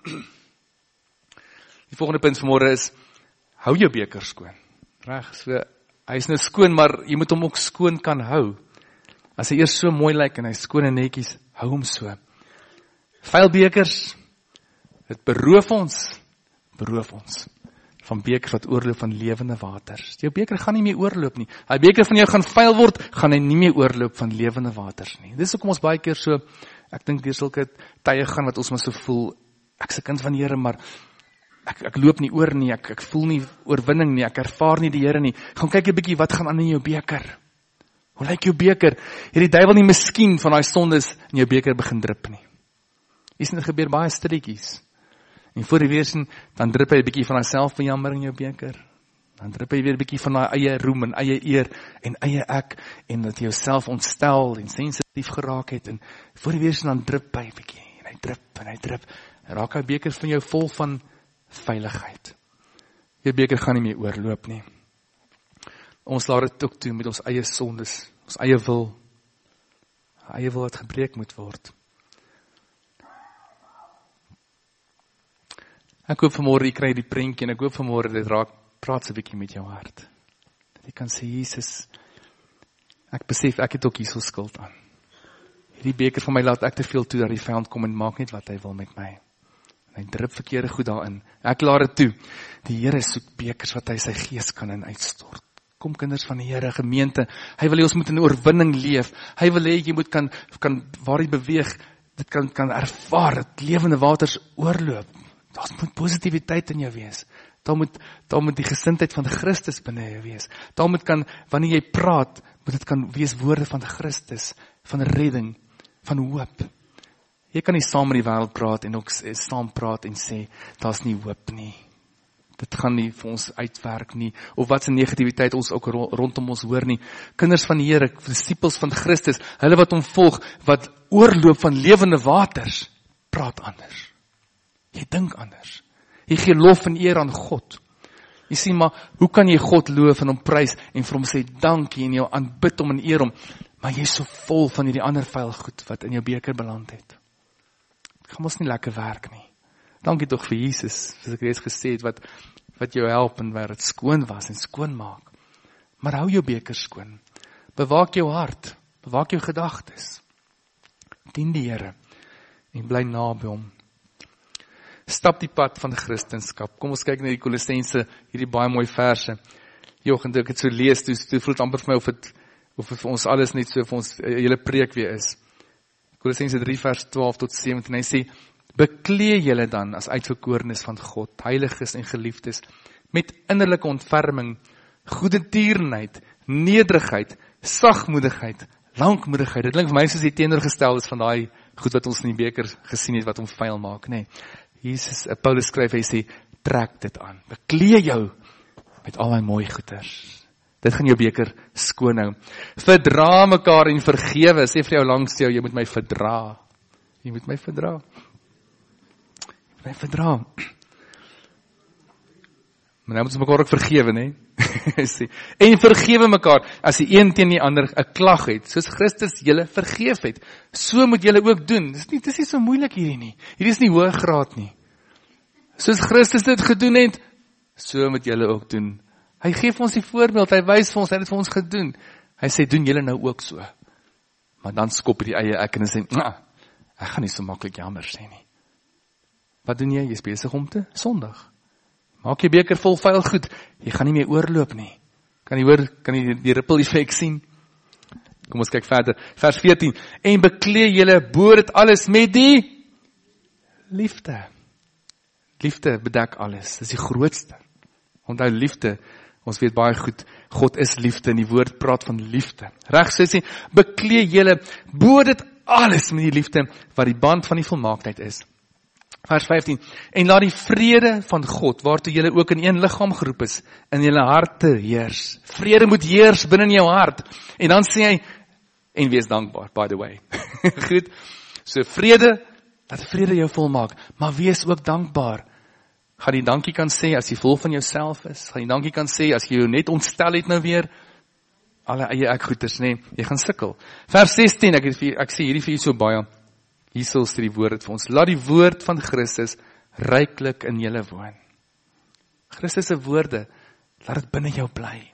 Die volgende punt vanmôre is, hou jou beker skoon. Reg, so, hy is nou skoon, maar jy moet hom ook skoon kan hou. As hy eers so mooi lyk en hy skoon en netjies, hou hom so. Vuil bekers, dit beroof ons, beroof ons van bekers wat oorloop van lewende waters. Jou beker gaan nie meer oorloop nie. Hy beker van jou gaan vuil word, gaan hy nie meer oorloop van lewende waters nie. Dis hoekom ons baie keer so, ek dink deur sulke tye gaan wat ons maar so voel, ek is 'n kind van die Here, maar ek, ek loop nie oor nie, ek, ek voel nie oorwinning nie, ek ervaar nie die Here nie. Gaan kyk 'n bietjie wat gaan aan in jou beker. Hoe lyk jou beker? Het die duiwel nie miskien van daai sondes in jou beker begin drup nie? Is dit gebeur baie stilletjies. En voor die weersien, dan drup hy 'n bietjie van daai selfbejammer in jou beker. Dan drup hy weer 'n bietjie van daai eie roem en eie eer en eie ek, en dat jy jouself ontstel en sensitief geraak het, en voor die weersien dan drup hy 'n bietjie, en hy drup en hy drup, en raak hy beker van jou vol van veiligheid. Jou beker gaan nie meer oorloop nie. Ons laat dit ook toe met ons eie sondes, ons eie wil, eie wil wat gebreek moet word. Ek hoop vanmôre jy kry die prentjie, en ek hoop vanmôre dit raak, praat so 'n bietjie met jou hart. Dat jy kan sê, Jesus, Ek besef, ek het ook hierso skuld aan. Hierdie beker van my laat ek te veel toe, dat die vyand kom en maak net wat hy wil met my. En hy drup verkeerde goed daarin. Ek laat dit toe. Die Here soek bekers wat hy sy gees kan in uitstort. Kom kinders van die Here, gemeente, hy wil hê ons moet in oorwinning leef. Hy wil hê jy moet kan, kan waar jy beweeg, dit kan, kan ervaar, dat lewende waters oorloop. Daar moet positiwiteit in jou wees. Daar moet, daar moet die gesindheid van Christus binne jou wees. Daar moet kan, wanneer jy praat, moet dit kan wees woorde van Christus, van redding, van hoop. Jy kan nie saam met die wêreld praat en ook saam praat en sê, daar's nie hoop nie. Dit gaan nie vir ons uitwerk nie, of wat se negativiteit ons ook rondom ons hoor nie. Kinders van die Here, disippels van Christus, hulle wat hom volg, wat oorloop van lewende waters, praat anders. Jy dink anders. Jy gee lof en eer aan God. Jy sê maar, hoe kan jy God loof en hom prys en vir hom sê dankie en jou aanbid hom en eer hom, maar jy is so vol van hierdie ander vuil goed wat in jou beker beland het. Dit gaan ons nie lekker werk nie. Dankie tog vir Jesus, soos ek reeds gesê het, wat, wat jou help en waar het skoon was en skoon maak. Maar hou jou beker skoon. Bewaak jou hart, bewaak jou gedagtes. Dien die Here en bly naby hom. Stap die pad van Christenskap. Kom ons kyk na die Kolossense, hierdie baie mooi verse. Jochend, ek het so lees, toe, toe voel het amper vir my of het, of het vir ons alles net so vir ons uh, hele preek weer is. Kolossense drie vers twaalf tot sewentien, hy sê, beklee julle dan as uitverkorenes van God, heiliges en geliefdes, met innerlike ontferming, goedertierenheid, nederigheid, sagmoedigheid, lankmoedigheid. Dit klink vir my soos die teenoorgestel is van daai goed wat ons in die beker gesien het, wat hom vuil maak, nee. Jesus, Paulus skryf, hy sê, trek dit aan, beklee jou met al die mooi goeders. Dit gaan jou beker skoon hou. Verdra mekaar en vergewe, sê vir jou langs jou, jy moet my verdra. Jy moet my verdra. Jy moet my verdra. Maar nou moet ons mekaar ook vergewe, nee? En vergewe mekaar, as die een teen die ander 'n klag het, soos Christus julle vergeef het, so moet julle ook doen. Dis nie, dis nie so moeilik hierdie nie. Hierdie is nie hoë graad nie. Soos Christus dit gedoen het, so moet julle ook doen. Hy gee vir ons die voorbeeld, hy wys vir ons, hy het dit vir ons gedoen. Hy sê, doen julle nou ook so. Maar dan skop die eie ek en sê, nah, ek gaan nie so maklik jammer sê nie. Wat doen jy? Jy is besig om te sondig. Maak jy beker vol vuil goed, jy gaan nie meer oorloop nie. Kan jy hoor, kan jy die ripple effect sien? Kom ons kyk verder. Vers veertien. En beklee julle bo dit alles met die liefde. Liefde bedek alles. Dis die grootste. Onthou liefde, ons weet baie goed, God is liefde en die woord praat van liefde. Reg sê sê, beklee julle bo dit alles met die liefde wat die band van die volmaaktheid is. Vers vyftien, en laat die vrede van God, waartoe julle ook in een liggaam geroep is, in julle harte heers. Vrede moet heers binne in jou hart. En dan sê hy, en wees dankbaar, by the way. Goed, so vrede, dat vrede jou volmaak, maar wees ook dankbaar. Gaan jy dankie kan sê as jy vol van jouself is, gaan jy dankie kan sê as jy jou net ontstel het nou weer, alle eie ek goeders, nee, jy gaan sukkel. Vers sestien, ek, het, ek sê hierdie vir jy so baie, hier sal sê die woord vir ons, laat die woord van Christus ryklik in julle woon. Christus se woorde, laat dit binne jou bly.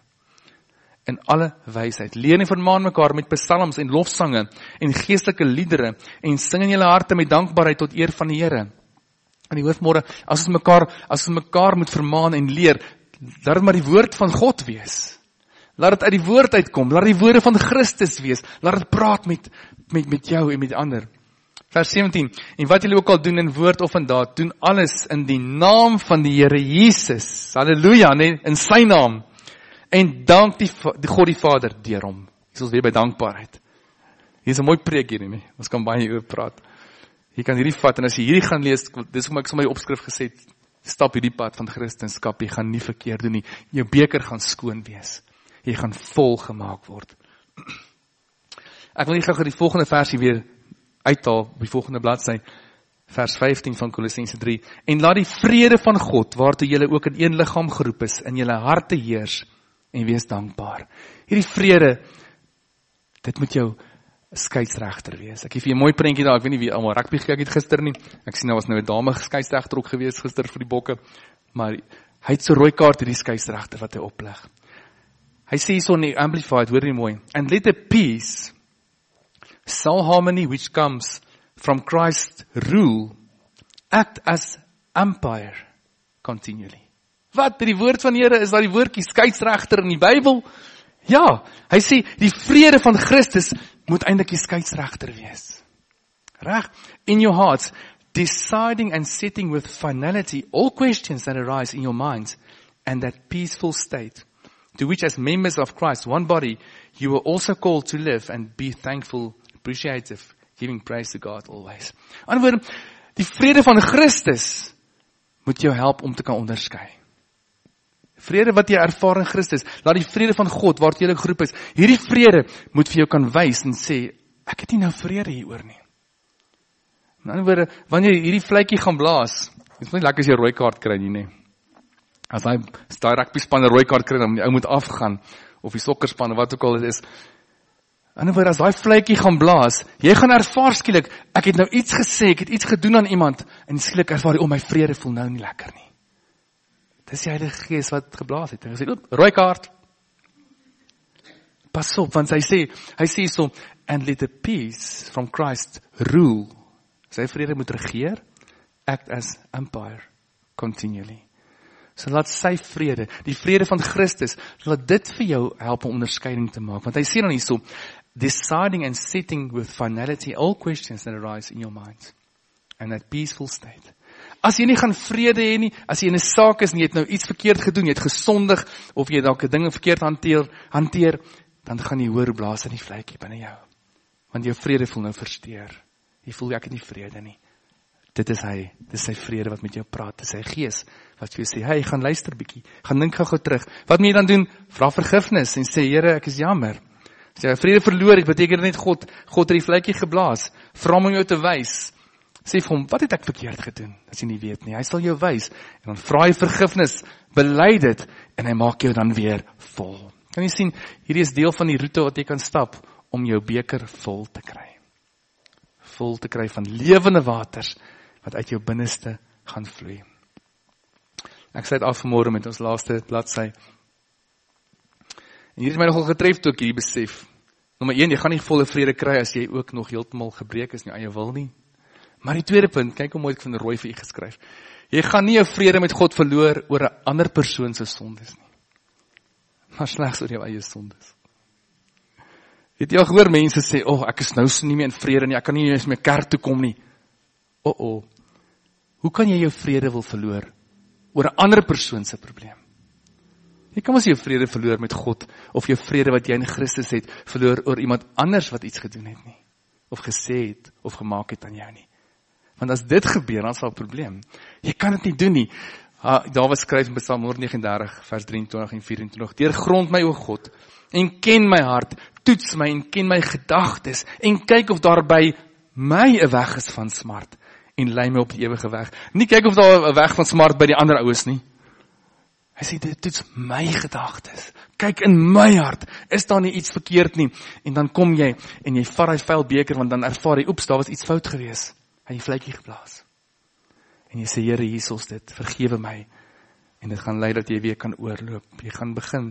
In alle wysheid, leer en vermaan mekaar met psalms en lofsange en geestelike liedere en sing in julle harte met dankbaarheid tot eer van die Here. En die hoofmôre, as ons mekaar, as ons mekaar moet vermaan en leer, laat dit maar die woord van God wees. Laat dit uit die woord uitkom, laat die woorde van Christus wees, laat dit praat met, met, met jou en met ander. Vers sewentien, en wat julle ook al doen in woord of in daad, doen alles in die naam van die Here Jesus, halleluja, nee, in sy naam, en dank die, die God die Vader deur hom. Hier is ons weer by dankbaarheid. Hier is 'n mooi preek hier nie, ons kan baie oor praat. Jy kan hierdie vat, en as jy hierdie gaan lees, dis hoe ek so my opskrif gesê het, stap hierdie pad van Christenskap, jy gaan nie verkeerd doen nie, jou beker gaan skoon wees, jy gaan vol gemaak word. Ek wil nie gou die volgende versie weer uithaal, op die volgende bladsy, vers vyftien van Kolossense drie, en laat die vrede van God, waartoe julle ook in een liggaam geroep is, in julle harte heers, en wees dankbaar. Hierdie vrede, dit moet jou skeidsregter wees. Ek het vir 'n mooi prentjie daar, ek weet nie wie almal rugby gekyk het gister nie, ek sien nou was nou 'n dame skeidsregter ook gewees gister vir die bokke, maar hy het so rooi kaart hierdie skeidsregter wat hy opleg. Hy sê so in die Amplified, hoor nie mooi. And let the peace, soul harmony which comes from Christ's rule, act as umpire continually. Wat, die woord van die Here, is daar die woordjie skeieregter in die Bybel? Ja, hy sê, die vrede van Christus moet eintlik die skeieregter wees. Reg? In your hearts, deciding and setting with finality all questions that arise in your minds, and that peaceful state, to which as members of Christ, one body, you were also called to live and be thankful, appreciative, giving praise to God always. In ander woorde, die vrede van Christus moet jou help om te kan onderskei. Vrede wat jy ervaar in Christus, laat die vrede van God, waartoe jy geroep is, hierdie vrede moet vir jou kan wys en sê, ek het nie nou vrede hieroor nie. In ander woorde, wanneer jy hierdie vletjie gaan blaas, dit is nie lekker as jy 'n rooi kaart kry nie, nee. As hy daai rugby span 'n rooi kaart kry, dan die ou moet afgaan, of die sokkerspan, of wat ook al dit is. In ander woorde, as daai vletjie gaan blaas, jy gaan ervaar skielik, ek het nou iets gesê, ek het iets gedoen aan iemand, en skielik ervaar jy, oh, my vrede voel nou nie lekker nie. Dis die Heilige Gees wat geblaas het, en gesê, oep, rooi kaart. Pas op, want hy sê, hy sê so, and let the peace from Christ rule. Sy vrede moet regeer, act as umpire, continually. So laat sy vrede, die vrede van Christus, laat dit vir jou help om onderskeiding te maak. Want hy sê dan hier so, deciding and setting with finality all questions that arise in your mind. And that peaceful state. As jy nie gaan vrede hê nie, as jy in 'n saak is en jy het nou iets verkeerd gedoen, jy het gesondig, of jy dalk 'n ding verkeerd hanteer, hanteer, dan gaan jy hoor blaas in die vletjie binne jou. Want jou vrede voel nou versteur. Jy voel ek het nie vrede nie. Dit is hy, dit is sy vrede wat met jou praat, dit is sy Gees, wat vir jou sê, hey, gaan luister bietjie, gaan dink gou terug. Wat moet jy dan doen? Vra vergifnis en sê, Here, ek is jammer. As jy vrede verloor het, beteken dit net God, God het die vletjie geblaas. Vra hom om jou te wys. Sê vir hom, wat het ek verkeerd gedoen? As jy nie weet nie, hy sal jou wys. En dan vra hy vergifnis, bely dit, en hy maak jou dan weer vol. Kan jy sien, hierdie is deel van die roete wat jy kan stap, om jou beker vol te kry. Vol te kry van lewende waters, wat uit jou binneste gaan vloei. Ek sluit af vanmôre met ons laaste bladsy. En hier het my nogal getref toe ek hierdie besef. Nommer een, jy gaan nie volle vrede kry as jy ook nog heeltemal gebreek is in jou eie wil nie. Maar die tweede punt, kyk hoe mooi ek van rooi vir u geskryf. Jy gaan nie jou vrede met God verloor oor 'n ander persoon se sondes nie. Maar slegs oor jou eie sondes. Het jy al gehoor mense sê, oh, ek is nou so nie meer in vrede nie, ek kan nie eens meer kerk toe kom nie. O, oh, oh. Hoe kan jy jou vrede wil verloor oor 'n ander persoon se probleem? Jy kan mos jou vrede verloor met God, of jou vrede wat jy in Christus het, verloor oor iemand anders wat iets gedoen het nie, of gesê het, of gemaak het aan jou nie. Want as dit gebeur, dan is daar 'n probleem. Jy kan dit nie doen nie. Dawid skryf in Psalm honderd vyf en dertig, vers drie en twintig en vyf en twintig, deurgrond my o God, en ken my hart, toets my en ken my gedagtes, en kyk of daar by my 'n weg is van smart, en lei my op die ewige weg. Nie kyk of daar 'n weg van smart by die ander oues nie. Hy sê, dit toets my gedagtes. Kyk in my hart, is daar nie iets verkeerd nie? En dan kom jy, en jy vat die vuil beker, want dan ervaar jy, oeps, daar was iets fout gewees. Hy het die vletjie geblaas. En jy sê, Here, hier is dit, vergewe my. En dit gaan lei dat jy weer kan oorloop. Jy gaan begin,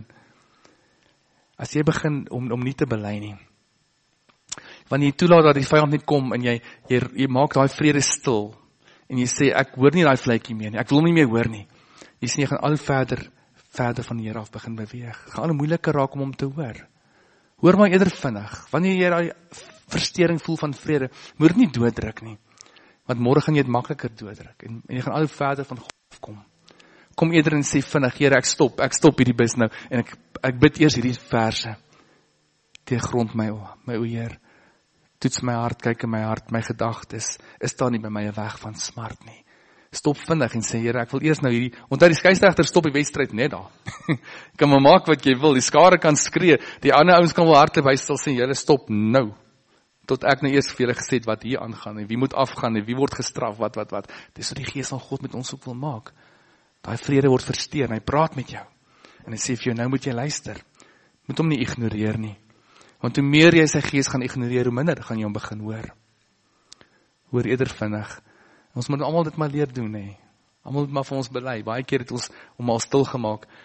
as jy begin om, om nie te bely nie. Wanneer jy toelaat dat die vyand net kom, en jy, jy, jy maak daai vrede stil, en jy sê, ek hoor nie daai vletjie meer nie, ek wil hom nie meer hoor nie. Jy sê, jy gaan al verder, verder van die Here af begin beweeg. Gaan al moeiliker raak om hom te hoor. Hoor maar eerder vinnig. Wanneer jy daai versteuring voel van vrede, moet dit nie dooddruk nie. Want môre gaan jy dit makliker dooddruk. En, en jy gaan al verder van God afkom. Kom eerder en sê vinnig, Here, ek stop, ek stop hierdie bus nou. En ek, ek bid eers hierdie verse. Deurgrond my, o, my o Heer. Toets my hart, kyk in my hart, my gedagtes. Is daar nie by my 'n weg van smart nie. Stop vinnig en sê, Here, ek wil eers nou hierdie, onthou die skeieregter stop die wedstryd net daar. Jy kan maar maak wat jy wil, die skare kan skree, die ander ouens kan wel hardloop, hy sal sê, Here, stop nou. Tot ek nou eers vir julle gesê het wat hier aangaan, en wie moet afgaan, en wie word gestraf, wat, wat, wat. Dis wat die Gees van God met ons ook wil maak. Daai vrede word versteur, en hy praat met jou. En hy sê vir jou, nou moet jy luister. Moet hom nie ignoreer nie. Want hoe meer jy sy Gees gaan ignoreer, hoe minder gaan jy hom begin hoor. Hoor eerder vinnig. Ons moet almal dit maar leer doen, hè. Almal moet maar vir ons bely. Baie keer het ons hom al stil gemaak.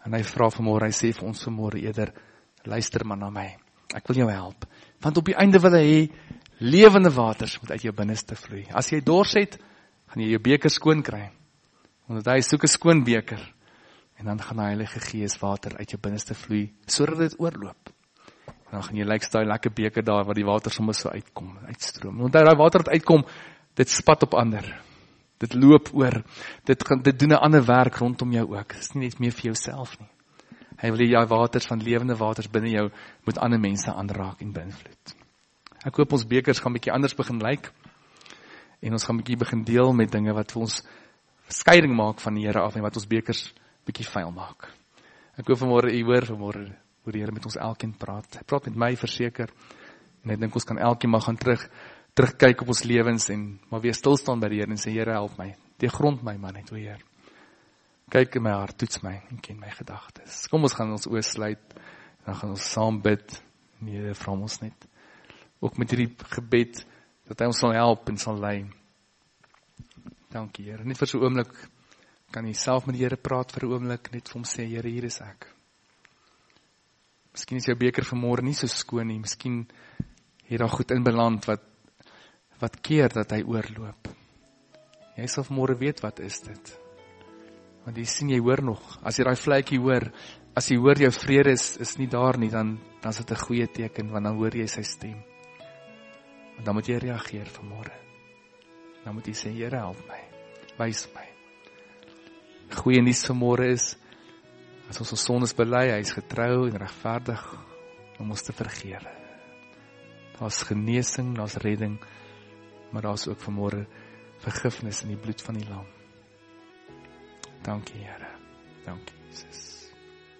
En hy vra vanmôre, hy sê vir ons vanmôre eerder, luister maar na my. Ek wil jou help. Want op die einde wil hy hê, lewende waters moet uit jou binneste vloei. As jy dors het, gaan jy jou beker skoon kry. Want hy soek 'n skoon beker. En dan gaan die Heilige Gees water uit jou binneste vloei, sodat dit oorloop. En dan gaan jy lyk daai lekker beker daar, waar die water sommer so uitkom, uitstroom. Want daai water wat uitkom, dit spat op ander. Dit loop oor. Dit, gaan, dit doen 'n ander werk rondom jou ook. Dit is nie net meer vir jouself nie. Hy wil hê jou waters van lewende waters binne jou moet ander mense aanraak en beïnvloed. Ek hoop ons bekers gaan bietjie anders begin lyk. En ons gaan bietjie begin deel met dinge wat vir ons skeiding maak van die Here af en wat ons bekers bietjie vuil maak. Ek hoop vanmôre u hoor vanmôre hoe die Here met ons elkeen praat. Hy praat met my verseker. En ek dink ons kan elkeen maar gaan terug terugkyk op ons lewens en maar weer stil staan by die Here en sê Here help my. Deurgrond my man net o Heer. Kyk in my hart, toets my en ken my gedagtes. Kom ons gaan ons oë sluit en dan gaan ons saam bid. En die Here vra ons net ook met hierdie gebed dat hy ons sal help en sal lei. Dankie Here. Net vir so 'n oomblik kan jy self met die Here praat vir 'n oomblik, net vir hom sê Here, hier is ek. Miskien is jou beker vanmôre nie so skoon nie. Miskien het daar goed in beland wat wat keer dat hy oorloop. Jy sal vanmôre weet wat is dit. Want jy sien, jy hoor nog. As jy daai vletjie hoor, as jy hoor jou vrede is, is nie daar nie, dan, dan is dit 'n goeie teken, want dan hoor jy sy stem. Want dan moet jy reageer vanmôre. Dan moet jy sê, Here help my, wys my. Goeie nuus vanmôre is, as ons ons sondes bely, hy is getrou en regverdig om ons te vergewe. Daar's genesing, daar's redding, maar daar's ook vanmôre vergifnis in die bloed van die lam. Dankie Here, dankie Jesus.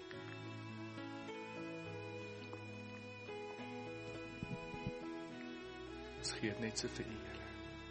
Ons gee dit net so vir U Here.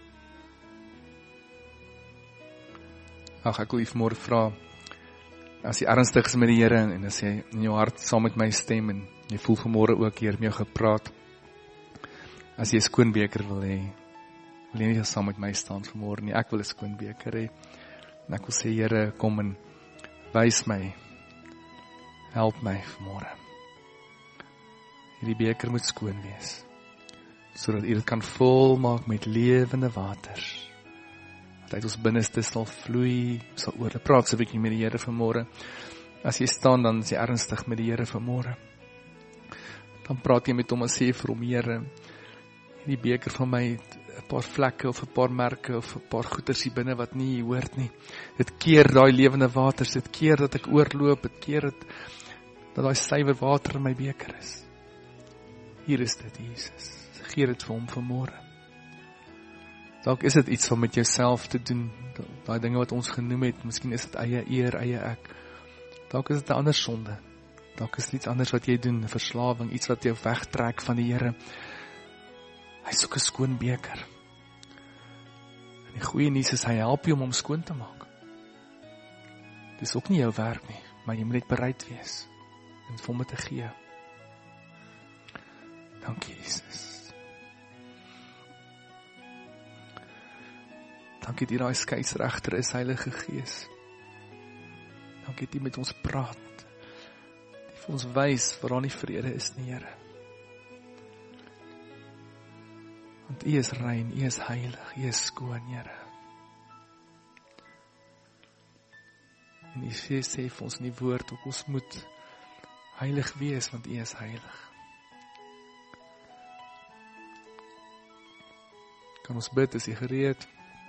Ag, ek wil U vanmôre vra, as jy ernstig is met die Here en as jy in jou hart saam met my stem en jy voel vanmôre ook hier met jou gepraat, as jy 'n skoon beker wil hê, wil jy nie saam met my staan vanmôre nie, ek wil 'n skoon beker hê. En ek wil sê, Here, kom en wys my, help my vanmôre. Hierdie beker moet skoon wees, sodat U dit kan volmaak met lewende waters, wat uit ons binneste sal vloei, sal oor. Praat so 'n bietjie met die Here vanmôre. As jy staan, dan is jy ernstig met die Here vanmôre. Dan praat jy met hom en sê vir hom, Here, hierdie beker van my, 'n paar vlekke of 'n paar merke of 'n paar goeters hier binne wat nie hoort nie. Dit keer daai lewende waters, dit keer dat ek oorloop, dit keer dat dat daai suiwer water in my beker is. Hier is dit, Jesus. Gee dit vir hom vanmôre. Dalk is dit iets van met jouself te doen, daai dinge wat ons genoem het, miskien is dit eie eer, eie ek. Dalk is dit 'n ander sonde. Dalk is dit iets anders wat jy doen, 'n verslawing, iets wat jou wegtrek van die Here. Hy soek 'n skoon beker. En die goeie nuus is, hy help jou om hom skoon te maak. Dis ook nie jou werk nie, maar jy moet net bereid wees en vir hom te gee. Dankie Jesus. Dankie dat U daai skeieregter is, Heilige Gees. Dankie dat U met ons praat. Die vir ons wys waar daar nie vrede is nie, Here. Want U is rein, U is heilig, U is skoon, Here. En U sê, sê vir ons in die woord, ook ons moet heilig wees, want U is heilig. Kan ons bid, is U gereed?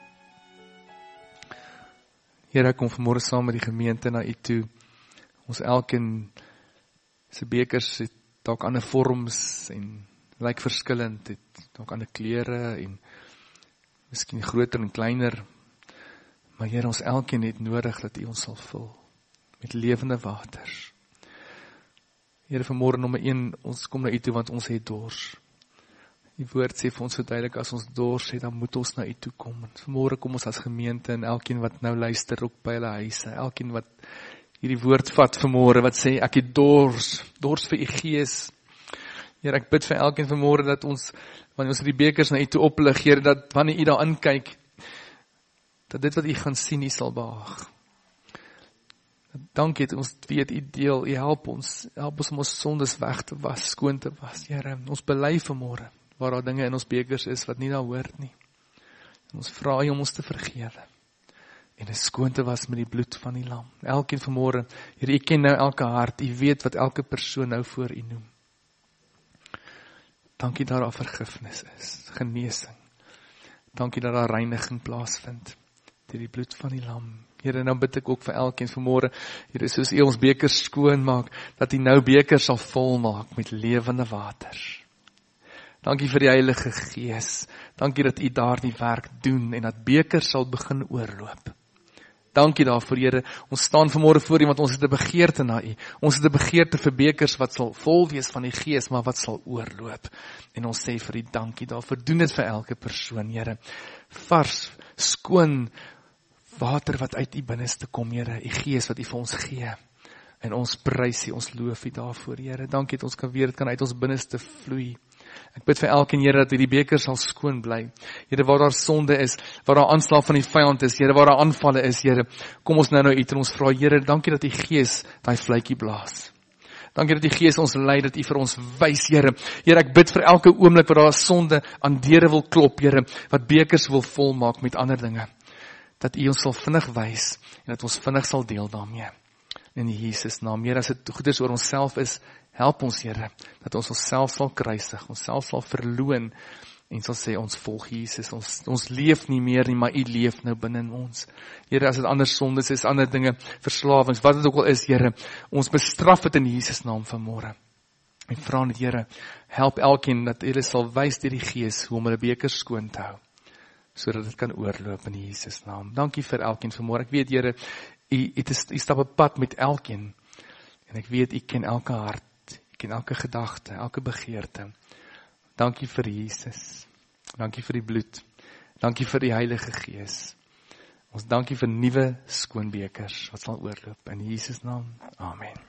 Here, kom vanmôre saam met die gemeente na U toe. Ons elkeen se bekers het dalk ander vorms en lyk verskillend, het dalk ander kleure en miskien groter en kleiner. Maar Here, ons elkeen het nodig dat U ons sal vul met lewende waters. Here, vanmôre nommer een, ons kom na U toe want ons het dors. Die woord sê vir ons so duidelik, as ons dors het, dan moet ons na U toe kom. En vanmôre kom ons as gemeente en elkeen wat nou luister ook by hulle huise, elkeen wat hierdie woord vat vanmôre, wat sê, ek het dors, dors vir U Gees. Here, ek bid vir elkeen vanmôre dat ons, wanneer ons die bekers na U toe oplig, Here, dat wanneer U daarin kyk, dat dit wat U gaan sien, U sal behaag. Dat Dankie dat ons weet, U deel, U help ons, help ons om ons sondes weg te was, skoon te was, Here. Ons bely vanmôre, waar daar dinge in ons bekers is, wat nie daar hoort nie. En ons vra U om ons te vergewe, en dit skoon te was met die bloed van die lam. Elkeen vanmôre, Here, U ken nou elke hart, U weet wat elke persoon nou voor U noem. Dankie dat daar vergifnis is, genesing. Dankie dat daar reiniging plaasvind, deur die bloed van die lam. Here, nou bid ek ook vir elkeen vanmôre, Here, soos U ons bekers skoon maak, dat U nou bekers sal vol maak met lewende water. Dankie vir die Heilige Gees. Dankie dat U daardie werk doen en dat bekers sal begin oorloop. Dankie daarvoor, Here. Ons staan vanmôre voor U, want ons het 'n begeerte na U. Ons het 'n begeerte vir bekers wat sal vol wees van die Gees, maar wat sal oorloop. En ons sê vir U dankie daarvoor. Doen dit vir elke persoon, Here. Vars, skoon water wat uit U binneste kom, Here. U Gees wat U vir ons gee. En ons prys U, ons loof U daarvoor, Here. Dankie dat ons kan weer, dit kan uit ons binneste vloei. Ek bid vir elkeen, Here, dat hierdie beker sal skoon bly. Here, waar daar sonde is, waar daar aanslag van die vyand is, Here, waar daar aanvalle is, Here, kom ons nou nou uit en ons vra, Here, dankie dat U Gees daai vletjie blaas. Dankie dat U Gees ons lei, dat U vir ons wys, Here. Here, ek bid vir elke oomblik waar daar sonde aan deure wil klop, Here, wat bekers wil volmaak met ander dinge. Dat U ons sal vinnig wys en dat ons vinnig sal deel daarmee. In Jesus naam, Here, as dit goeders oor onsself is, help ons, Here, dat ons onsself sal kruisig, onsself sal verloon, en sal sê, ons volg Jesus, ons, ons leef nie meer nie, maar U leef nou binne in ons. Here, as dit ander sondes is, ander dinge, verslawings, wat dit ook al is, Here, ons bestraf het in Jesus naam vanmôre. En vra net, Here, help elkeen, dat hulle sal wys deur die Gees, hoe om hulle beker skoon te hou, sodat dit kan oorloop in Jesus naam. Dankie vir elkeen vanmôre. Ek weet, Here, U, U stap 'n pad met elkeen, en ek weet, U ken elke hart, en elke gedagte, elke begeerte. Dankie vir Jesus. Dankie vir die bloed. Dankie vir die Heilige Gees. Ons dankie vir nuwe skoon bekers wat sal oorloop. In Jesus naam. Amen.